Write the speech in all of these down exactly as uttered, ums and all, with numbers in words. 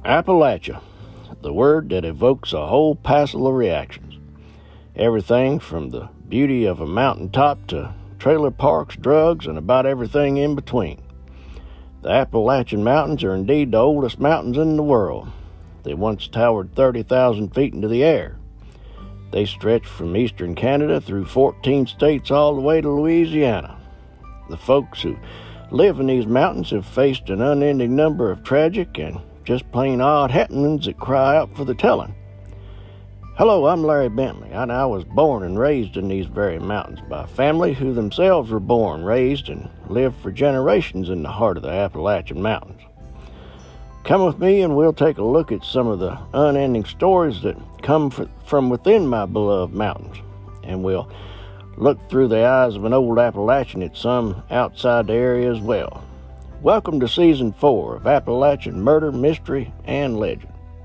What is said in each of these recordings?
Appalachia, the word that evokes a whole passel of reactions. Everything from the beauty of a mountaintop to trailer parks, drugs, and about everything in between. The Appalachian Mountains are indeed the oldest mountains in the world. They once towered thirty thousand feet into the air. They stretch from eastern Canada through fourteen states all the way to Louisiana. The folks who live in these mountains have faced an unending number of tragic and just plain odd happenings that cry out for the telling. Hello, I'm Larry Bentley, and I was born and raised in these very mountains by a family who themselves were born, raised, and lived for generations in the heart of the Appalachian Mountains. Come with me and we'll take a look at some of the unending stories that come from within my beloved mountains, and we'll look through the eyes of an old Appalachian at some outside the area as well. Welcome to Season four of Appalachian Murder, Mystery, and Legend.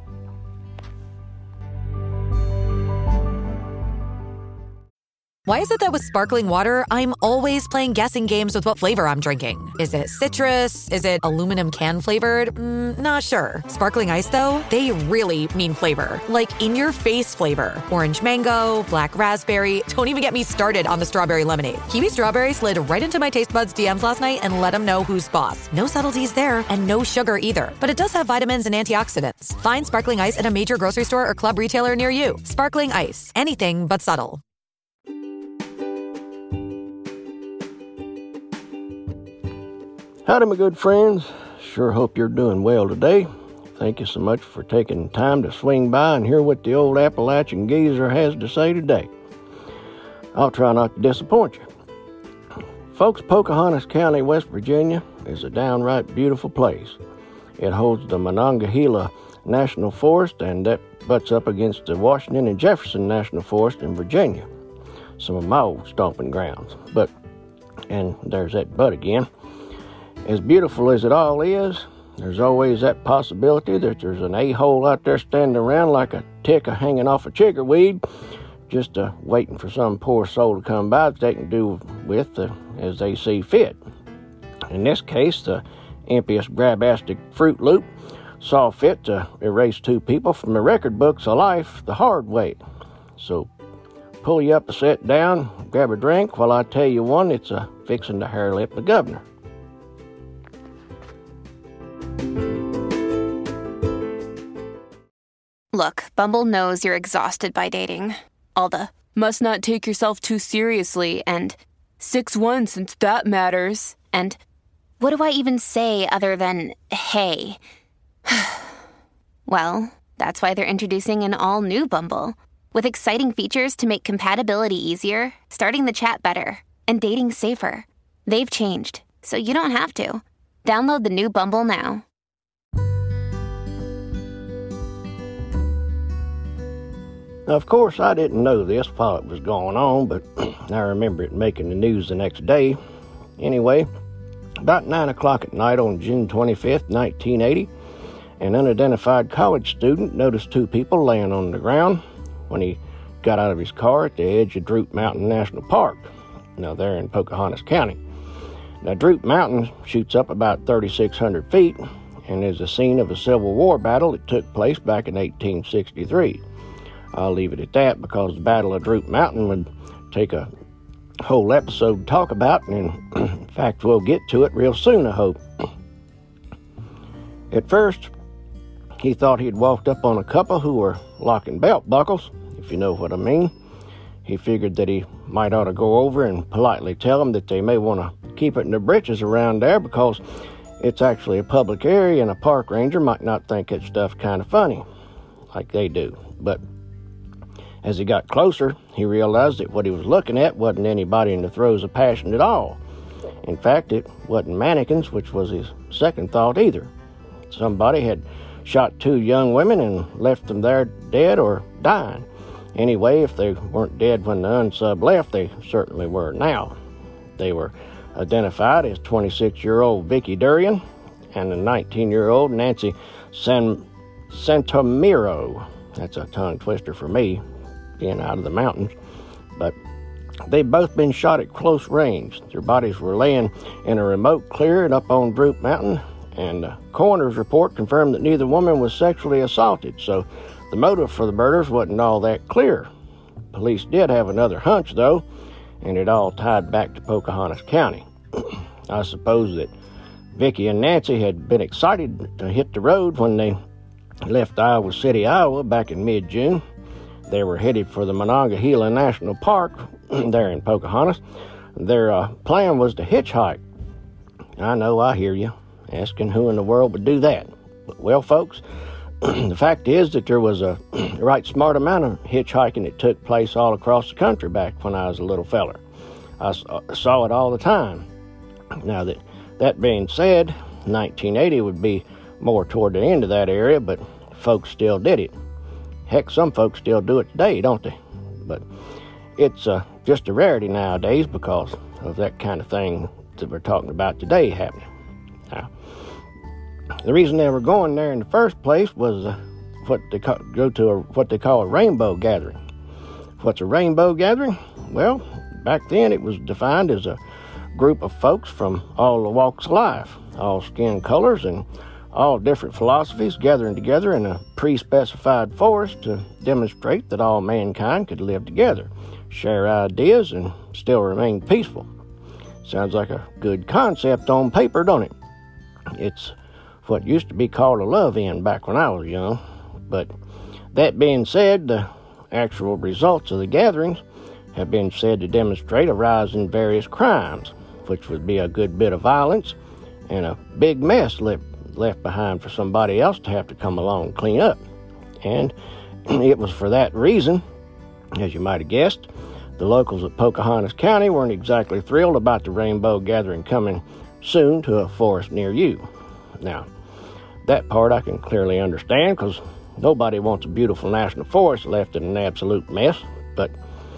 Why is it that with sparkling water, I'm always playing guessing games with what flavor I'm drinking? Is it citrus? Is it aluminum can flavored? Mm, not sure. Sparkling ice, though, they really mean flavor. Like in-your-face flavor. Orange mango, black raspberry. Don't even get me started on the strawberry lemonade. Kiwi strawberry slid right into my taste buds D Ms last night and let them know who's boss. No subtleties there, and no sugar either. But it does have vitamins and antioxidants. Find sparkling ice at a major grocery store or club retailer near you. Sparkling ice. Anything but subtle. Howdy, my good friends. Sure hope you're doing well today. Thank you so much for taking time to swing by and hear what the old Appalachian geezer has to say today. I'll try not to disappoint you. Folks, Pocahontas County, West Virginia is a downright beautiful place. It holds the Monongahela National Forest, and that butts up against the Washington and Jefferson National Forest in Virginia, some of my old stomping grounds. But, and there's that but again, as beautiful as it all is, there's always that possibility that there's an a-hole out there standing around like a tick hanging off a chiggerweed, just uh, waiting for some poor soul to come by that they can do with uh, as they see fit. In this case, the impious grabastic Fruit Loop saw fit to erase two people from the record books of life the hard way. So pull you up a sit down, grab a drink while I tell you one that's uh, fixing to hair lip the governor. Look, Bumble knows you're exhausted by dating. All the, must not take yourself too seriously, and six one since that matters, and what do I even say other than, hey? Well, that's why they're introducing an all-new Bumble, with exciting features to make compatibility easier, starting the chat better, and dating safer. They've changed, so you don't have to. Download the new Bumble now. Now, of course, I didn't know this while it was going on, but I remember it making the news the next day. Anyway, about nine o'clock at night on June twenty-fifth, nineteen eighty, an unidentified college student noticed two people laying on the ground when he got out of his car at the edge of Droop Mountain National Park, now there in Pocahontas County. Now, Droop Mountain shoots up about thirty-six hundred feet and is the scene of a Civil War battle that took place back in eighteen sixty-three. I'll leave it at that because the Battle of Droop Mountain would take a whole episode to talk about, and in fact, we'll get to it real soon, I hope. At first, he thought he'd walked up on a couple who were locking belt buckles, if you know what I mean. He figured that he might ought to go over and politely tell them that they may want to keep it in their britches around there because it's actually a public area and a park ranger might not think that stuff kind of funny, like they do. But as he got closer, he realized that what he was looking at wasn't anybody in the throes of passion at all. In fact, it wasn't mannequins, which was his second thought either. Somebody had shot two young women and left them there dead or dying. Anyway, if they weren't dead when the unsub left, they certainly were now. They were identified as twenty-six-year-old Vicky Durian and the nineteen-year-old Nancy San Santomiro. That's a tongue twister for me, being out of the mountains. But they'd both been shot at close range. Their bodies were laying in a remote clearing up on Droop Mountain and the coroner's report confirmed that neither woman was sexually assaulted, so the motive for the murders wasn't all that clear. Police did have another hunch, though, and it all tied back to Pocahontas County. I suppose that Vicky and Nancy had been excited to hit the road when they left Iowa City, Iowa, back in mid-June. They were headed for the Monongahela National Park there in Pocahontas. Their uh, plan was to hitchhike. I know, I hear you, asking who in the world would do that. But, well, folks, the fact is that there was a right smart amount of hitchhiking that took place all across the country back when I was a little feller. I saw it all the time. Now, that, that being said, nineteen eighty would be more toward the end of that area, but folks still did it. Heck, some folks still do it today, don't they? But it's uh, just a rarity nowadays because of that kind of thing that we're talking about today happening. Now, the reason they were going there in the first place was uh, what they call, go to a, what they call a rainbow gathering. What's a rainbow gathering? Well, back then it was defined as a group of folks from all the walks of life, all skin colors and all different philosophies gathering together in a pre-specified forest to demonstrate that all mankind could live together, share ideas, and still remain peaceful. Sounds like a good concept on paper, don't it? It's what used to be called a love-in back when I was young. But that being said, the actual results of the gatherings have been said to demonstrate a rise in various crimes, which would be a good bit of violence and a big mess left left behind for somebody else to have to come along and clean up. And it was for that reason, as you might have guessed, the locals of Pocahontas County weren't exactly thrilled about the rainbow gathering coming soon to a forest near you. Now, that part I can clearly understand because nobody wants a beautiful national forest left in an absolute mess. But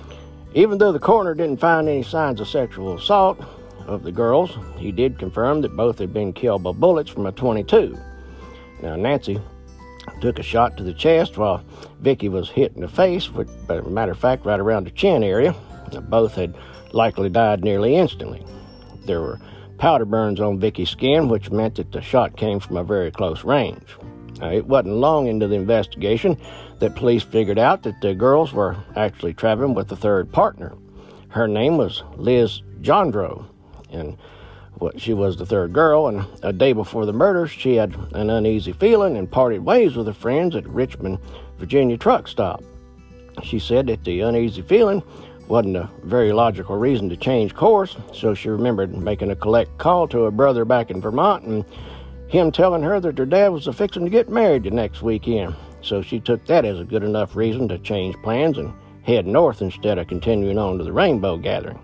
even though the coroner didn't find any signs of sexual assault of the girls, he did confirm that both had been killed by bullets from a twenty-two. Now, Nancy took a shot to the chest while Vicky was hit in the face, which, as a matter of fact, right around the chin area. Now, both had likely died nearly instantly. There were powder burns on Vicky's skin, which meant that the shot came from a very close range. Now, it wasn't long into the investigation that police figured out that the girls were actually traveling with a third partner. Her name was Liz Jondro, and what she was the third girl, and a day before the murders, she had an uneasy feeling and parted ways with her friends at Richmond, Virginia truck stop. She said that the uneasy feeling wasn't a very logical reason to change course, so she remembered making a collect call to her brother back in Vermont and him telling her that her dad was fixing to get married the next weekend. So she took that as a good enough reason to change plans and head north instead of continuing on to the rainbow gathering.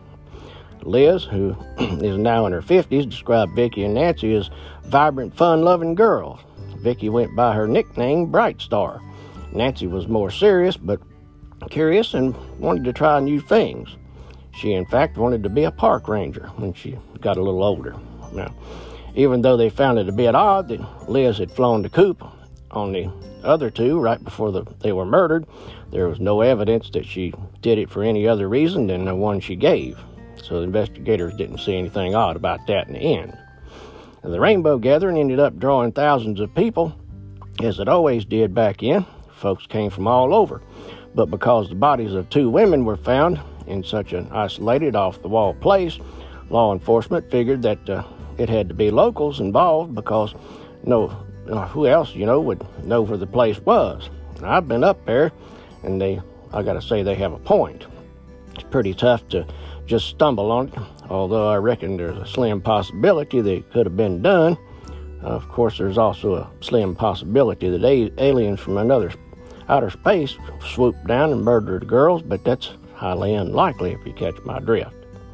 Liz, who is now in her fifties, described Vicky and Nancy as vibrant, fun-loving girls. Vicky went by her nickname, Bright Star. Nancy was more serious but curious and wanted to try new things. She, in fact, wanted to be a park ranger when she got a little older. Now, even though they found it a bit odd that Liz had flown the coop on the other two right before the, they were murdered, there was no evidence that she did it for any other reason than the one she gave. So the investigators didn't see anything odd about that in the end. And the rainbow gathering ended up drawing thousands of people, as it always did back then. Folks came from all over. But because the bodies of two women were found in such an isolated, off-the-wall place, law enforcement figured that uh, it had to be locals involved because no, uh, who else, you know, would know where the place was. And I've been up there, and they, I got to say, they have a point. It's pretty tough to just stumble on it, although I reckon there's a slim possibility that it could have been done. Uh, of course, there's also a slim possibility that a- aliens from another outer space swooped down and murdered the girls, but that's highly unlikely if you catch my drift.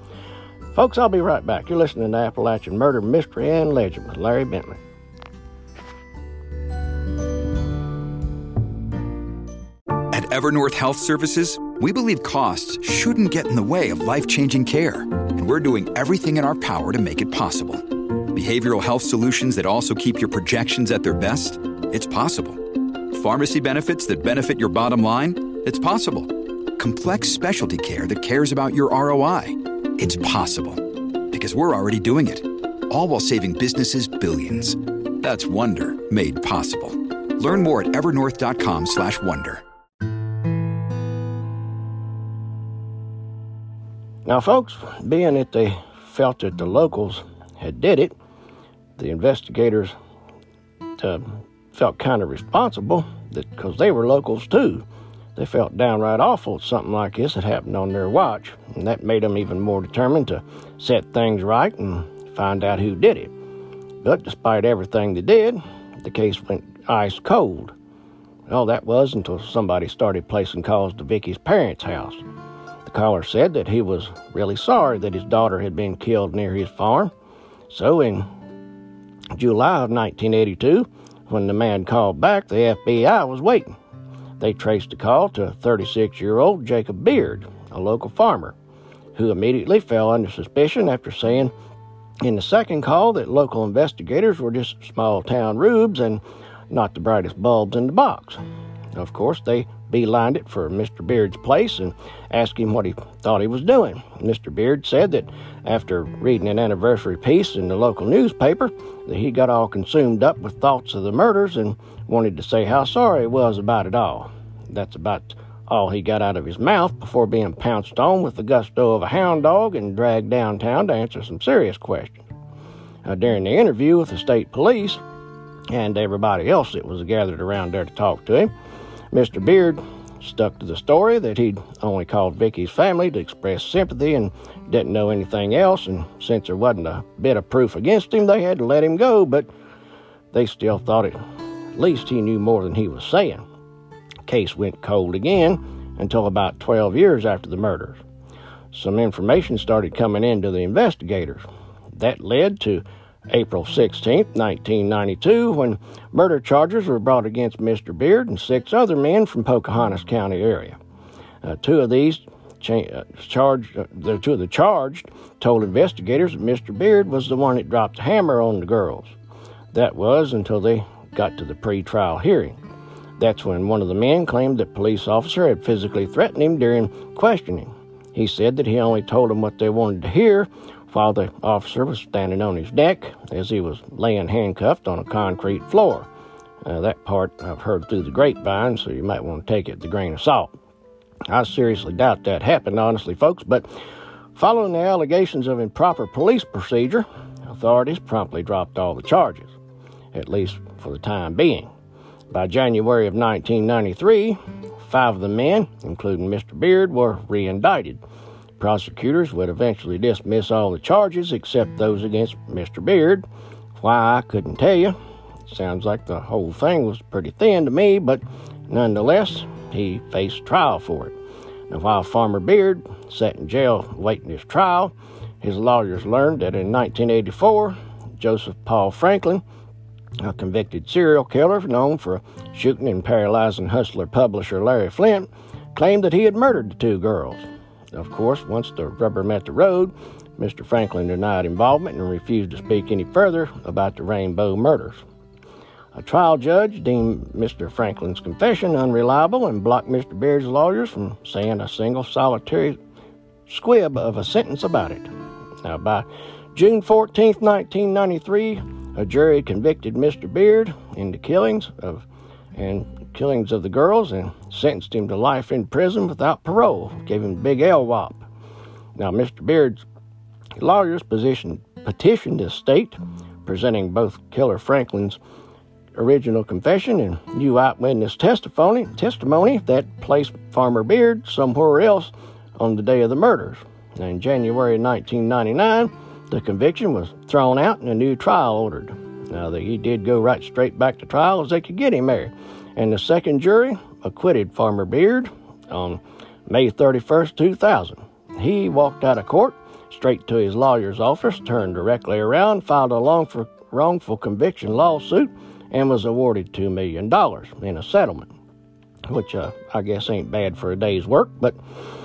Folks, I'll be right back. You're listening to Appalachian Murder, Mystery, and Legend with Larry Bentley. At Evernorth Health Services, we believe costs shouldn't get in the way of life-changing care, and we're doing everything in our power to make it possible. Behavioral health solutions that also keep your projections at their best? It's possible. Pharmacy benefits that benefit your bottom line? It's possible. Complex specialty care that cares about your R O I? It's possible. Because we're already doing it. All while saving businesses billions. That's Wonder made possible. Learn more at evernorth.com slash wonder. Now, folks, being that they felt that the locals had did it, the investigators uh, felt kind of responsible because they were locals too. They felt downright awful that something like this had happened on their watch, and that made them even more determined to set things right and find out who did it. But despite everything they did, the case went ice cold. Well, that was until somebody started placing calls to Vicky's parents' house. The caller said that he was really sorry that his daughter had been killed near his farm. So in July of nineteen eighty-two, when the man called back, the F B I was waiting. They traced the call to thirty-six-year-old Jacob Beard, a local farmer, who immediately fell under suspicion after saying in the second call that local investigators were just small-town rubes and not the brightest bulbs in the box. Of course, they beelined it for Mister Beard's place and asked him what he thought he was doing. Mister Beard said that after reading an anniversary piece in the local newspaper, that he got all consumed up with thoughts of the murders and wanted to say how sorry he was about it all. That's about all he got out of his mouth before being pounced on with the gusto of a hound dog and dragged downtown to answer some serious questions. Uh, during the interview with the state police and everybody else that was gathered around there to talk to him, Mister Beard stuck to the story that he'd only called Vicky's family to express sympathy and didn't know anything else, and since there wasn't a bit of proof against him, they had to let him go, but they still thought it, at least he knew more than he was saying. The case went cold again until about twelve years after the murders. Some information started coming in to the investigators. That led to April sixteenth, nineteen ninety-two, when murder charges were brought against Mister Beard and six other men from Pocahontas County area. Uh, two of these cha- uh, charged, uh, the two of the charged told investigators that Mister Beard was the one that dropped the hammer on the girls. That was until they got to the pre-trial hearing. That's when one of the men claimed that police officer had physically threatened him during questioning. He said that he only told them what they wanted to hear, while the officer was standing on his neck as he was laying handcuffed on a concrete floor. Uh, that part I've heard through the grapevine, so you might want to take it with a grain of salt. I seriously doubt that happened, honestly, folks, but following the allegations of improper police procedure, authorities promptly dropped all the charges, at least for the time being. By January of nineteen ninety-three, five of the men, including Mister Beard, were re-indicted. Prosecutors would eventually dismiss all the charges except those against Mister Beard. Why, I couldn't tell you. Sounds like the whole thing was pretty thin to me, but nonetheless, he faced trial for it. Now, while Farmer Beard sat in jail waiting his trial, his lawyers learned that in nineteen eighty-four, Joseph Paul Franklin, a convicted serial killer known for shooting and paralyzing hustler publisher Larry Flint, claimed that he had murdered the two girls. Of course, once the rubber met the road, Mister Franklin denied involvement and refused to speak any further about the Rainbow murders. A trial judge deemed Mister Franklin's confession unreliable and blocked Mister Beard's lawyers from saying a single solitary squib of a sentence about it. Now, by June fourteenth, nineteen ninety-three, a jury convicted Mister Beard in the killings of and killings of the girls and sentenced him to life in prison without parole, gave him a big L W A P. Now, Mister Beard's lawyers petitioned, petitioned the state, presenting both Killer Franklin's original confession and new eyewitness testimony, testimony that placed Farmer Beard somewhere else on the day of the murders. Now, in January nineteen ninety-nine, the conviction was thrown out and a new trial ordered. Now, the, he did go right straight back to trial as they could get him there. And the second jury acquitted Farmer Beard on May thirty-first, two thousand. He walked out of court, straight to his lawyer's office, turned directly around, filed a long for, wrongful conviction lawsuit, and was awarded two million dollars in a settlement, which uh, I guess ain't bad for a day's work. But,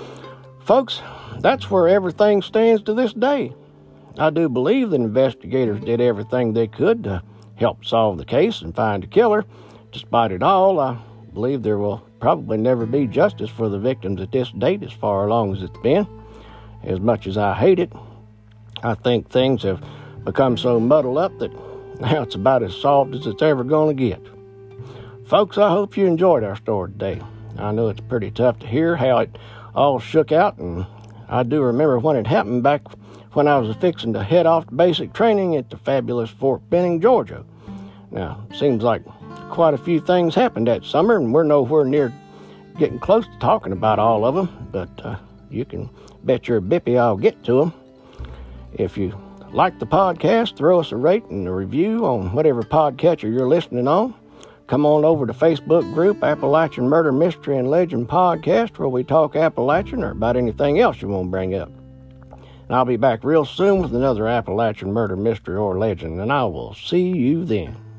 folks, that's where everything stands to this day. I do believe the investigators did everything they could to help solve the case and find the killer. Despite it all, I believe there will probably never be justice for the victims at this date as far along as it's been. As much as I hate it, I think things have become so muddled up that Now it's about as solved as it's ever going to get. Folks, I hope you enjoyed our story today. I know it's pretty tough to hear how it all shook out, and I do remember when it happened back when I was fixing to head off to basic training at the fabulous Fort Benning, Georgia. Now, it seems like quite a few things happened that summer, and we're nowhere near getting close to talking about all of them, but uh, you can bet your bippy I'll get to them. If you like the podcast, throw us a rate and a review on whatever podcatcher you're listening on. Come on over to Facebook group Appalachian Murder, Mystery, and Legend Podcast, where we talk Appalachian or about anything else you want to bring up. And I'll be back real soon with another Appalachian Murder, Mystery, or Legend, and I will see you then.